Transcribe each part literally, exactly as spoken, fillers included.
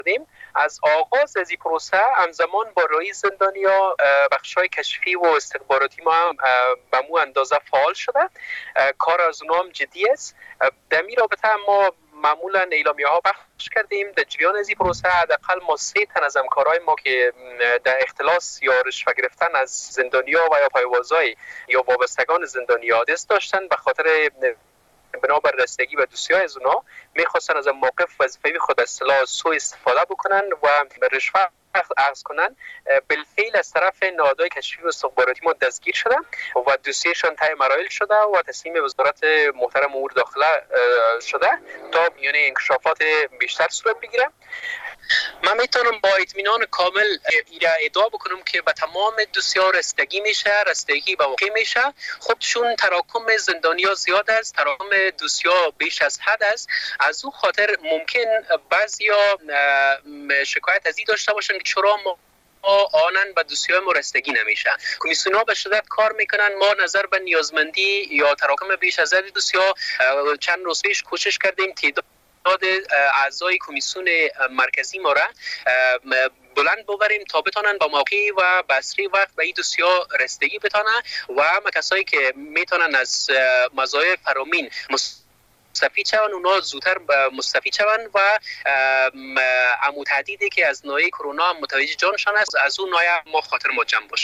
از آغاز از این پروسه همزمان با رئیس زندانیا بخشای کشفی و استخباراتی ما هم به مو اندازه فعال شده. کار از اونها هم جدی است. در این رابطه ما معمولا اعلامیه ها بخش کردیم. در جریان از این پروسه حداقل ما سه تن از همکارای ما که در اختلاس یا رشوه گرفتن از زندانیا و یا پایوازای یا وابستگان زندانیا دست داشتن، به خاطر بنابر رسیدگی به دوسیای از اونها میخواستن از موقف وظیفه‌ای خود از سلاح سوء استفاده بکنن و رشوه اخذ کنن. بالفعل از طرف نهادهای کشفی و استخباراتی ما دستگیر شدن و دوسیهشان طی مراحل شده و تصمیم وزارت محترم امور داخله شده تا یعنی انکشافات بیشتر صورت بگیره. من میتونم با اطمینان کامل ایره ادعا بکنم که به تمام دوسی‌ها رسیدگی میشه، رسیدگی به موقع میشه. خب چون تراکم زندانیا زیاد است، تراکم دوسی‌ها بیش از حد است، از او خاطر ممکن بعضیا شکایت از این داشته باشن که چرا ما آنن به دوسیه ما رسیدگی نمیشه. کمیسیون ها به شدت کار میکنن. ما نظر به نیازمندی یا تراکم بیش از حد دوسیه چند روز پیش کوشش کردیم تعداد اعضای کمیسیون مرکزی ما را بلند ببریم تا بتانن با موقع و بسری وقت به این دوسیه رسیدگی بتانن و همه کسایی که میتونن از مزایای فرامین مستفید شوند اونا زودتر مستفید شوند و عمو تهدیدی که از نوع کرونا متوجه جانشان است از اون نوع ما خاطر ما جمع باشه.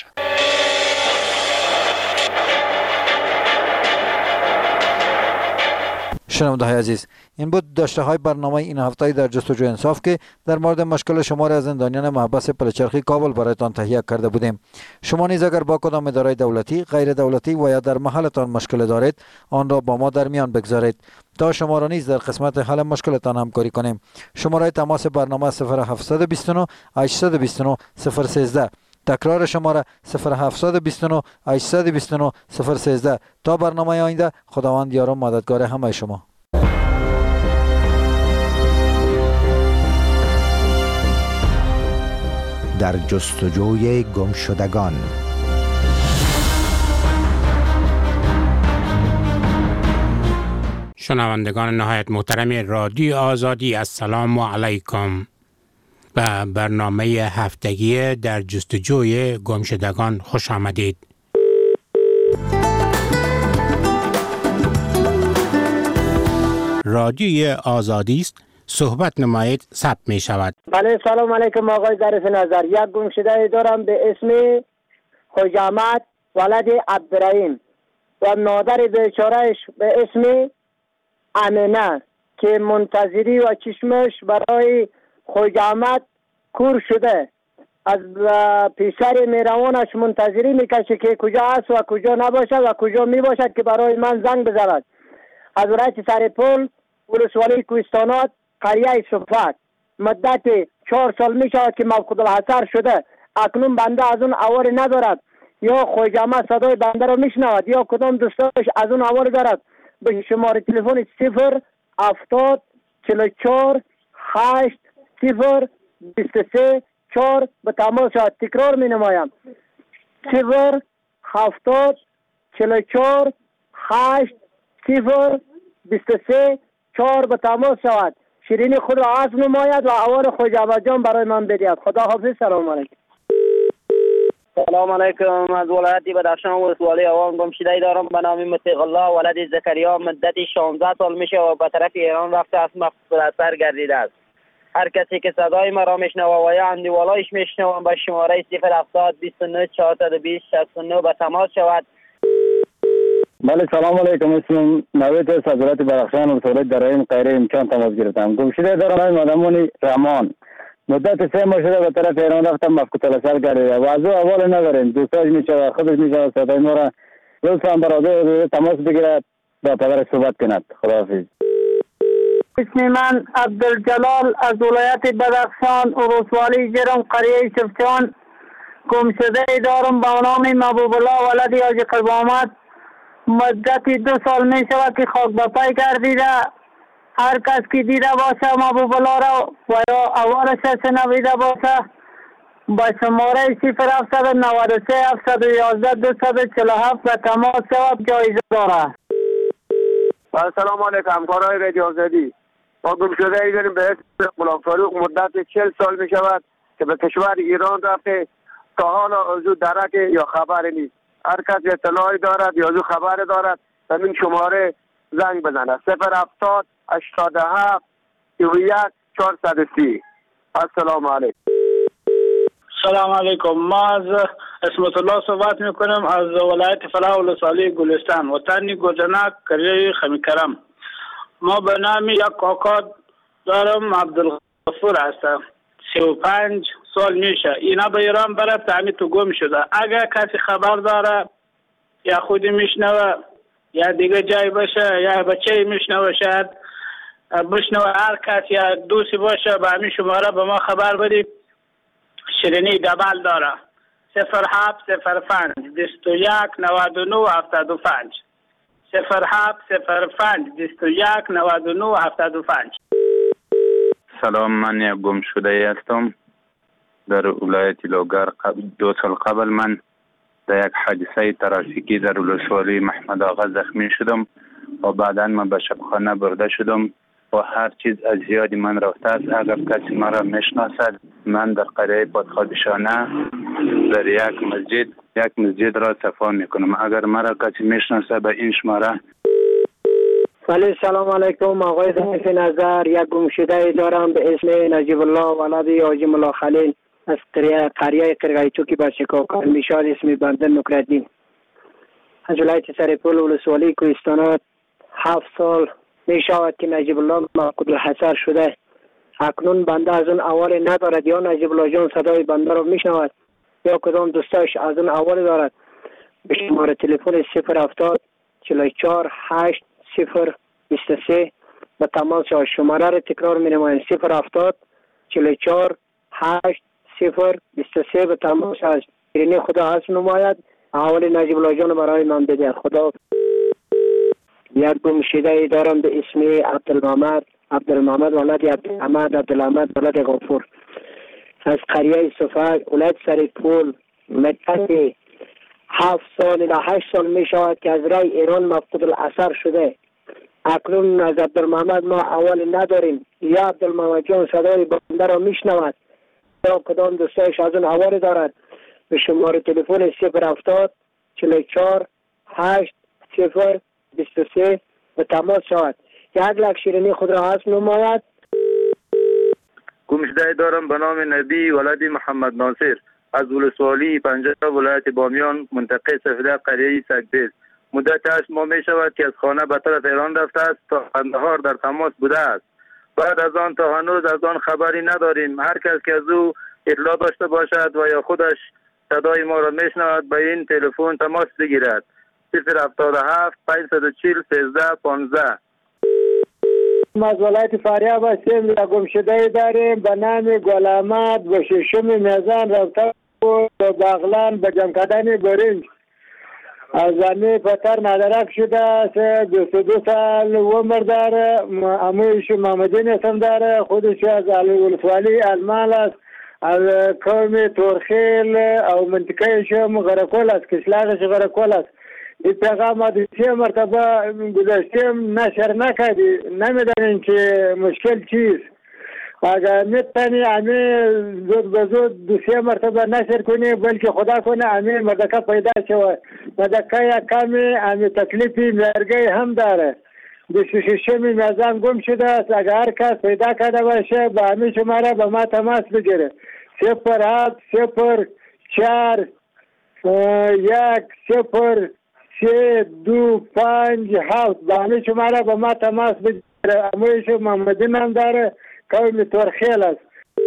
شنونده‌های عزیز، این بود داشته های برنامه این هفته در جستجو انصاف که در مورد مشکل شمار از زندانیان محبس پلچرخی کابل برایتان تهیه کرده بودیم. شما نیز اگر با کدام اداره دولتی، غیر دولتی و یا در محلتان مشکل دارید، آن را با ما در میان بگذارید تا شما را نیز در قسمت حل مشکلتان همکاری کنیم. شماره تماس برنامه صفر هفت دو نه هشت دو نه صفر یک سه. تکرار شماره صفر هفت دو نه هشت دو نه صفر یک سه. تا برنامه آینده، خداوند یار و مددگار همه شما. در جستجوی گمشدگان. شنوندگان نهایت محترم رادیو آزادی، السلام علیکم. به برنامه هفتگی در جستجوی گمشدگان خوش آمدید. رادیوی آزادی است، صحبت نمایید ثبت می شود. بله، سلام علیکم آقای ظریف نظر. یک گمشده دارم به اسم خوجامت ولد عبدالرحیم و مادر بیچارهش به اسم امینه که منتظری و چشمش برای خوجامت کور شده. از پیشر میروانش منتظری میکشه که کجا است و کجا نباشد و کجا میباشد که برای من زنگ بزند. از ولایت سرپل ولسوالی کوهستانات قریه صفت مدت چهار سال می شود که موقوف الحصر شده. اکنون بنده از اون اوار ندارد، یا خوجامت صدای بنده را میشنود یا کدام دوستاش از اون اوار دارد. به شماره تلفن صفر هفتاد چهل و چهار هشت صفر بیست و سه چهار به تماس شود. تکرار می نمایم صفر هفتاد چهل و چهار هشت صفر بیست و سه چهار به تماس شود. شیرینی خود را عزم نماید و اوار خوجامت جان برای من بدهد. خدا حافظ. سلام علیکم. سلام علیکم. از ولایت بدخشان ولسوالی آوان گمشده دارم به نام مطیق الله ولد زکریا. مدت شانزده سال میشه و به طرف ایران رفته است، مفقود اثر گردیده است. هر کسی که صدای مرا میشنوه و یا اندیوالایش میشنوه به شماره صفر هفتاد بیست و نه چهارصد و بیست شصت و نه به تماس شود. بله، سلام علیکم. اسمم نوید است، از ولایت بدخشان ولسوالی درایم غیر امکان تماس گرفتم. گمشده دارم مادمون رحمان. مدت سه ماه شده به طرف ایران رفتم، مفقود الاثر گردیده و از او احوال نداریم. دوستاش میشه خودش میشه صدای ما را لطفا برادر تماس بگیرد با پدر صحبت کند. خداحافظ. اسم من عبدالجلال از ولایت بدخشان ولسوالی جرم قریه شفچان. گمشده دارم به نام محبوب الله ولد حاجی قوامت. مدت دو سال می شود که خاک به پای گردیده. هر کس که دیده باشه محبوب الله را و یا اوارش شنویده باشه با شماره صفر هفت نه سه هفت یک یک دو چهار هفت و تماس شود. جایزه داره. سلام علیکم همکارای رادیو آزادی. ما گم شده ای داریم به اسم غلام فاروق مدت چهل سال می شود که به کشور ایران رفته، تا حالا از او درک یا خبری نیست. هر کس اطلاعی دارد یا از او خبر دارد به این شماره زنگ بزنه: صفر هفتاد هشتاد و هفت سی و یک چهارصد و سی. السلام علیکم. سلام علیکم. ما از اسمت الله صحبت میکنم از ولایت فلاح ولسوالی گلستان، وطن گردنک، قریه خمیکرم. ما به نام یک کاکا دارم، عبدالغفور هستم. سی و پنج سال میشه اینا به ایران بره، تعمی تو گم شده. اگر کسی خبر داره یا خودی میشنوه یا دیگه جای باشه یا بچه میشنوه، شاید بشنوه، هر کس یا دوستی باشه به همین شماره به ما خبر بدید. شیرینی دبل داره: صفر هفت صفر پنج بیست و یک نود و نه هفتاد و پنج. صفر هفت صفر پنج بیست و یک نود و نه هفتاد و پنج. سلام، من یک گم شده هستم در ولایت لوگر. دو سال قبل من در یک حادثه ترافیکی در ولسوالی محمد آقا زخمی شدم و بعدا من به شبخانه برده شدم و هر چیز از زیادی من رفته است. اگر کسی مرا میشناسد، من در قریه پادخادشانه در یک مسجد یک مسجد را صفا میکنم. اگر مرا کسی میشناسد به این شماره. ولی سلام علیکم. آقای ضعیف نظر، یک گمشده دارم به اسم نجیب الله ولد حاجی ملا خلیل از قریه قریه قرقایتو که با شکاکان میشاد، اسم بنده نکردین، از ولایت سرپول ولسوالی کوهستانات. هفت سال می شود که نجیب الله مفقود الحصر شده. اکنون بنده از اون اول ندارد، یا نجیب الله جان صدای بنده رو می شنود یا کدام دوستاش از اون اول دارد. به شماره تلفن صفر هفتاد چهل و چهار هشت صفر بیست و سه به تماس شود. شماره را تکرار می نمایم: صفر هفتاد چهل و چهار هشت صفر بیست و سه به تماس شود. شیرینی خدا هست نماید، اول نجیب الله جان برای من بده. خدا. یک گمشده دارم به اسم عبدالمحمد عبدالمحمد ولد عبدالحمد عبدالحمد ولد غفور از قریه صفاق ولایت سرپول. مدت هفت سال الی هشت سال می شود که از رای ایران مفقود الاثر شده. اکنون از عبدالمحمد ما اول نداریم، یا عبدالمحمد جان صدای بنده را می شنود یا کدام دوستایش از اون اول دارد. به شماره تلفن صفر هفتاد چهل و چهار هشت صفر بیست و سه به تماس شود. یک لک شیرینی خود را حسب نماید. گمشده دارم به نام نبی ولد محمد ناصر از ولسوالی پنجاب ولایت بامیان منطقه سفیده قریه سگدیز. مدت هشت ماه می شود که از خانه به طرف ایران رفته است، تا قندهار در تماس بوده است. بعد از آن تا هنوز از آن خبری نداریم. هر کس که از او اطلاع داشته باشد و یا خودش صدای ما را میشنود به این تلفن تماس بگیرد: صفر هفتاد و هفت پانصد و چهل سیزده پانزده. ما از ولایت فاریاب هستیم. یک گمشده داریم به نام گل احمد. به ششم میزان رفته بود به بغلان به جمع کردن برنج. از زمین پتر مدرک شده است. بیست و دو سال عمر داره. امویش محمدین اسم داره. خودش از ولسوالی المال است، از قوم تورخیل او منطقه شم غرقول است، کشلاغش غرقول است. این پیغام ما سه مرتبه گذاشتیم نشر نکردی، نمیدانیم که مشکل چیست. اگر میتونی همه زود به زود دو سه مرتبه نشر کنی، بلکه خدا کنه همه مردکه پیدا شود. مردکه یک کمی همه تکلیفی مرگه هم داره. بیست و ششم میزان گم شده است. اگر هر کس پیدا کرده باشه به همه شماره به ما تماس بگیره: صفر هفت صفر چهار یک صفر سه دو پنج هفت. به همه شماره به ما تماس بگیره. امویش محمدین هم داره، قوم تورخیل است.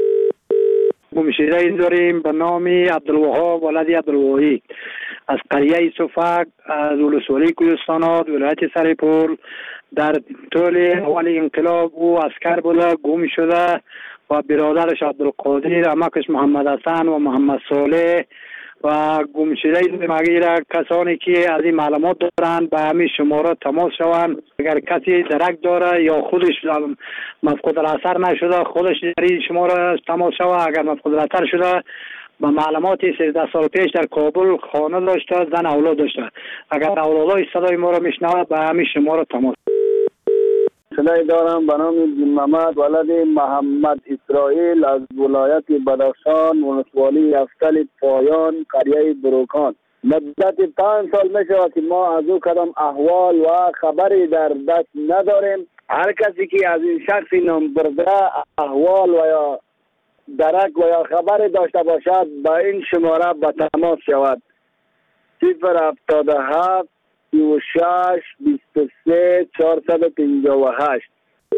گمشده داریم به نام عبدالوهاب ولد عبدالوهی از قریه صفاق از ولسوالی کوهستانات ولایت سرپول. در طول اول انقلاب او عسکر بوده، گم شده و برادرش عبدالقادر، عمکش محمد حسن و محمد صالح و گمشده مگیر کسانی که از این معلومات دارند به همین شماره تماس شوند. اگر کسی درک داره یا خودش مفقود الاثر نشده، خودش در این شماره تماس شود. اگر مفقود الاثر شده، به معلومات سیزده سال پیش در کابل خانه داشته، زن اولاد داشته. اگر اولادای صدای ما را میشنود به همین شماره تماس. گمشده دارم به نام جون محمد ولد محمد اسرائیل از ولایت بدخشان ولسوالی یفتل پایان قریه بروکان. مدت پنج سال می شود که ما از او کدام احوال و خبری در دست نداریم. هر کسی که از این شخص نام برده احوال و یا درک و یا خبری داشته باشد با این شماره به تماس شود. صفر هفتاد و هفت سی و شش بیست و سه چهارصد و پنجاه و هشت.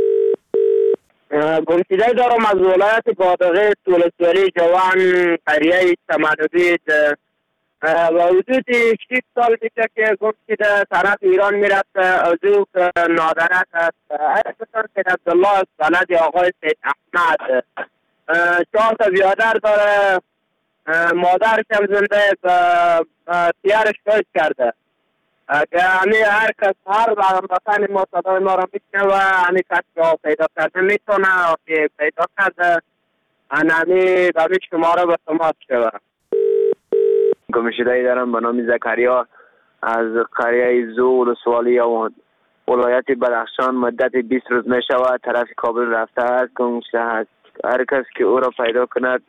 گمشده دارم از ولایت پاتاقه ولسوالی جوان قریه تمددی و حدود شش سال پیش که گمشده طرف ایران میرفت از او نادرک است. اساسا سید عبدالله ولد آقای سید احمد چهار تا بیادر داره. مادرش هم زنده و پیرش فوت کرده. که همی هر کس هر وطن ما صدای ما را میکنه و همی کس که پیدا کرده میتونه که پیدا کرده همی به همی شماره به تماس شود. گمشده دارم به نام زکریا از قریه زو ولسوالی ولایت بدخشان. مدت بیست روز می شود طرف کابل رفته است. گمشده است. هر کس که او را پیدا کند.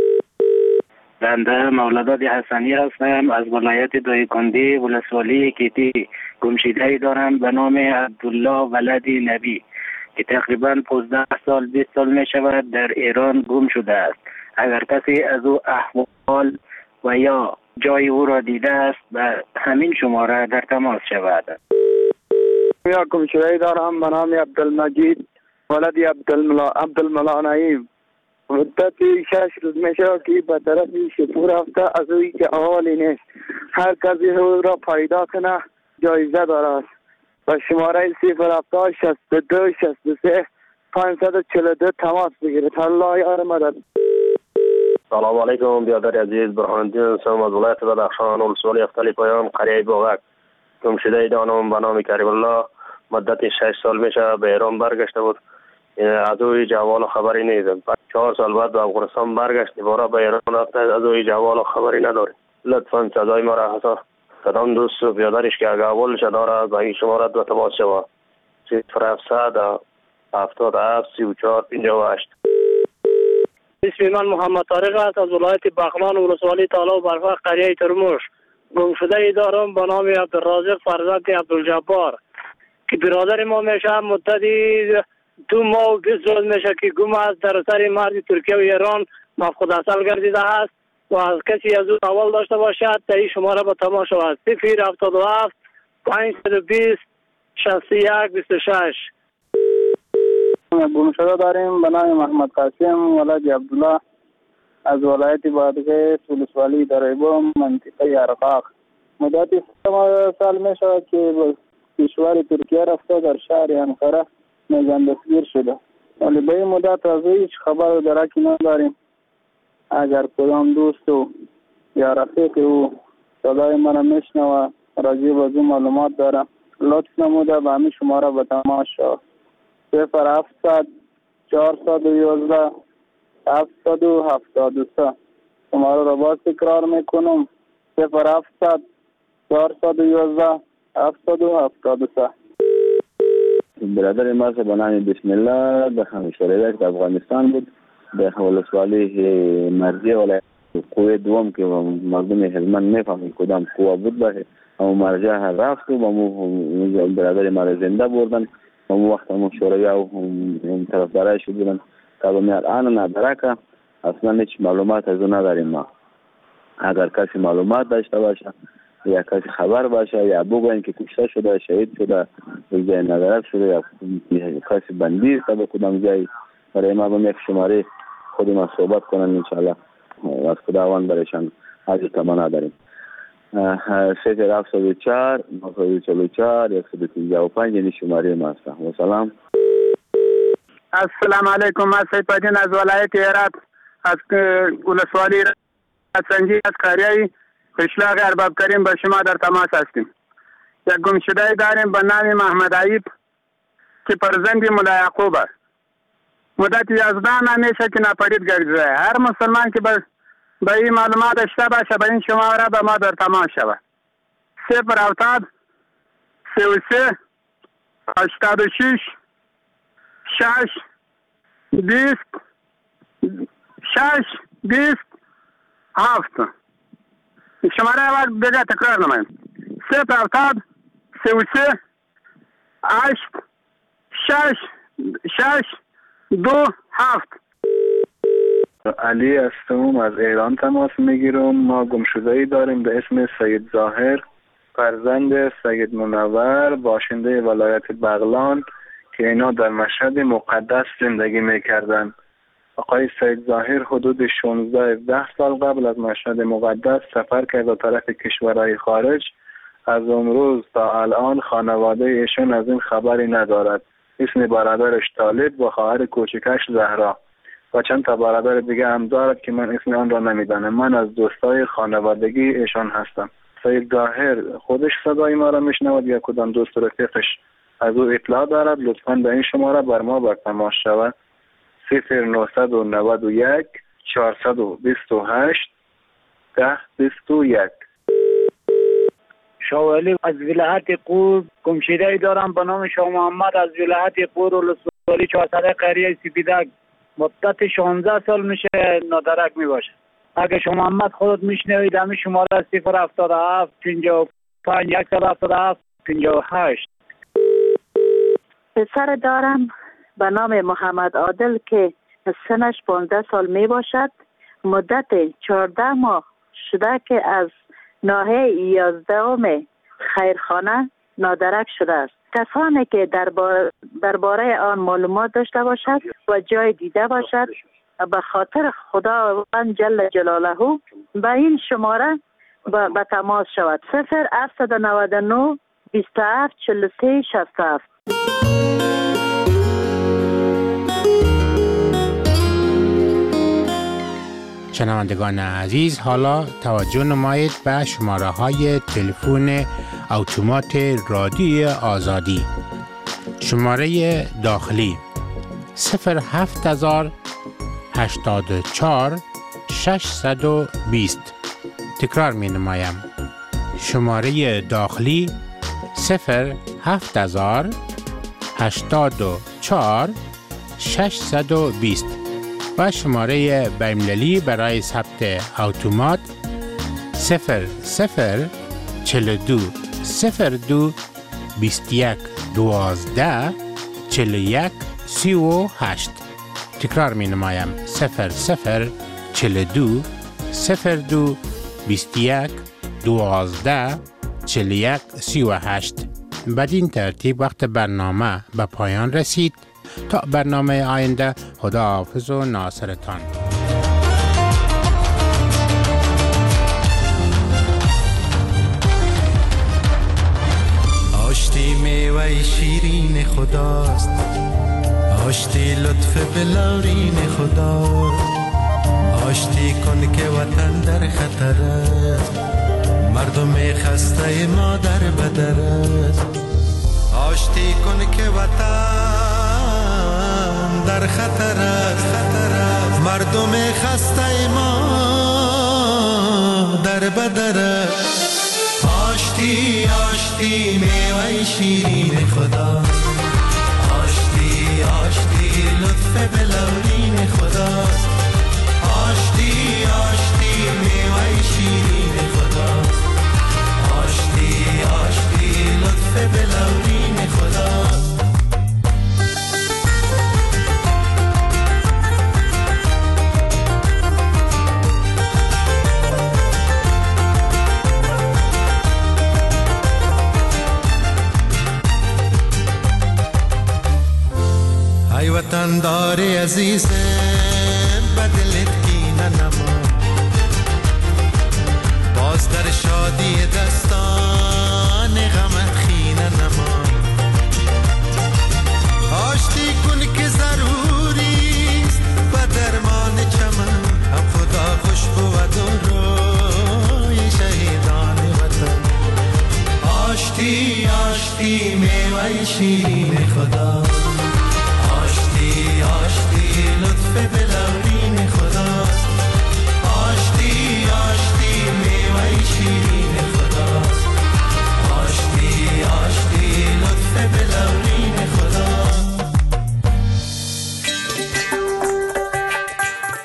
بنده مولداد حسنی هستم از ولایت دایکندی ولسوالی کیتی. گمشده دارم به نام عبدالله ولدی نبی که تقریبا پانزده سال بیست سال می شود در ایران گم شده است. اگر کسی از او احوال و یا جای او را دیده است به همین شماره در تماس شود. یا گمشده دارم به نام عبدالمجید ولدی عبدالملا عبدالملا نعیم. مدت شش روز میشه که به طرف شپور رفته از اوی که احوالی نیست. هر کسی او را پیدا کنه جایزه دارد. و شماره صفر هفتاد شصت و دو شصت و سه پانصد و چهل و دو تماس بگیرید. الله یار مدد. سلام علیکم بیادر عزیز، برهان الدین هستم از ولایت بدخشان ولسوالی یفتل پایان قریه بوغک. گمشده دانم به نام کریم الله. مدت شش سال میشه به ایران برگشته بود. از او هیچ احوال و خبری نیست. چهار سال بعد به افغانستان برگشت. دوباره به ایران رفته. از او هیچ احوال و خبری نداره. لطفا صدای ما را حتی کدام دوست و بیادرش که اگه احوالش داره به این شماره دو تماس شود. صفر هفتصد هفتاد و هفت سی و چهار پنجاه و هشت. اسم من محمد طارق است از ولایت بغلان ولسوالی تالا و برفق قریه ترموش. گمشده دارم به نام عبدالرازق فرزند عبدالجبار که برادر ما میشه. مدتی دو ماه و بیست روز میشه که گم است. در سر مرز ترکیه و ایران مفقود اصل گردیده است و از کسی از او احوال داشته باشد در این شماره به تماس شود. صفر هفتاد و هفت پانصد و بیست شصت و یک بیست و شش. گمشده داریم به نام محمد قاسم ولد عبدالله از ولایت بادغیس ولسوالی دریبو منطقه ارقاق. مدت سه سال می شود که به کشور ترکیه رفته. در شهر انقره میزن دستگیر شده ولی به این مدت از هیچ خبر و درکی نداریم. اگر کدام دوست و یا رفیق او صدای من میشنوه راجع به او معلومات داره لطف نموده به همین شماره به تماس شود. صفر هفتصد چهارصد و یازده هفتصد و هفتاد و سه. شماره را باز تکرار میکنم. صفر هفتصد چهارصد و یازده هفتصد و هفتاد و سه. برادر ما به نام بسم الله به همشهریت افغانستان بود. به ولسوالی مرزی ولایت قوه دوم که مردم هلمند میفهمید کدام قوه بود باشه. اما مرجع رفت و با برادر ما زنده بردن. اون وقت همون شورویا و اون طرفدارای شو بودن. تا به الان ندارک اصلا هیچ معلومات از اون نداریم ما. اگر کسی معلومات داشته باشه یا کسی خبر باشه یا بگوین که کشته شده شهید شده به جای ندارک شده یا کسی بندی است به کدام جای برای ما به یک شماره خود ما صحبت کنن انشاءالله از خداوند برایشان حاجت تمنا داریم. صفر هفتصد و چهار نهصد و چهل و چهار صد و پنجاه و پنج یعنی شماره ما است. و سلام. السلام علیکم. من سید پدین از ولایت هرات از ولسوالی سنجی از قریه قشلاق ارباب کریم با شما در تماس هستیم. یک گمشده داریم به نام محمد عیب که فرزند مولا یعقوب است. مدت یازده ماه میشه که ناپدید گردیده. هر مسلمان که به به این معلومات داشته باشه به این شماره به ما در تماس شود. صفر هفتاد سی و سه هشتاد و شش شش بیست شش بیست هفت. شماره اول دیگه تکرار نمایم. صفر هفتاد سی و سه هشت شش شش دو هفت. علی هستم، از ایران تماس میگیرم. ما گمشده‌ای داریم به اسم سید ظاهر، فرزند سید منور، باشنده ولایت بغلان که اینا در مشهد مقدس زندگی میکردن. آقای سید ظاهر حدود شانزده هفده سال قبل از مشهد مقدس سفر کرد به طرف کشورهای خارج. از امروز تا الان خانواده ایشون از این خبری ندارد. اسم برادرش طالب و خواهر کوچکش زهرا و چند تا برادر دیگه هم دارد که من اسم آن را نمیدانم. من از دوستای خانوادگی ایشان هستم. سید ظاهر خودش صدای ما را میشنود یا کدام دوست رفیقش از او اطلاع دارد، لطفاً به این شماره بر ما بر تماس شود. صفر نهصد و نود و یک چهارصد و بیست و هشت ده بیست و یک. شاولی از ولایت قور گمشده‌ای دارم به نام شاه محمد از ولایت قور ولسوالی چهارصد قریه سپیدک. مدت شانزده سال میشه نادرک میباشه. اگه شما محمد خودت میشنوید همین شماره صفر هفتاد و هفت پنجاه و پنج صد و هفتاد و هفت پنجاه و هشت. پسر دارم به نام محمد عادل که سنش پانزده سال می باشد. مدت چهارده ماه شده که از ناحیه یازدهم خیرخانه نادرک شده است. کسانی که درباره درباره آن معلومات داشته باشد و جای دیده باشد به خاطر خداوند جل جلاله به این شماره به تماس شود. صفر هفتصد و نود و نه بیست و هفت چهل و سه شصت و هفت. شنوندگان عزیز، حالا توجه نمایید به شماره های تلفن اتومات رادیو آزادی. شماره داخلی صفر هفت هزار هشتاد و چهار ششصد و بیست. تکرار می نمایم. شماره داخلی صفر هفت هزار هشتاد و چهار ششصد و بیست و شماره بین‌المللی برای ثبت اتومات صفر صفر چهل و دو صفر دو بیست و یک دوازده چهل و یک سی و هشت. تکرار می نمایم. صفر صفر چهل و دو صفر دو بیست و یک دوازده چهل و یک سی و هشت. بدین ترتیب وقت برنامه به پایان رسید. تا برنامه آینده، خداحافظ و ناصرتان. آشتی میوه شیرین خداست، آشتی لطف بلورین خداست. آشتی کن که وطن در خطر است، مردم خسته ما در بدر است. آشتی کن که وطن در خطر است، مردم خسته ما در بدر است. آشتی آشتی میوه شیرین خدا، آشتی آشتی لطف بلورین خدا. آشتی آشتی میوه شیرین خدا، آشتی آشتی لطف بلورین خدا. ای وطن داری عزیزم بدلت کینه نما، باز در شادی دستان غمت خینه نما. آشتی کن که ضروریست و درمان چمن، هم خدا خوش بود و روی شهیدان وطن. آشتی آشتی میوه شیرین خدا،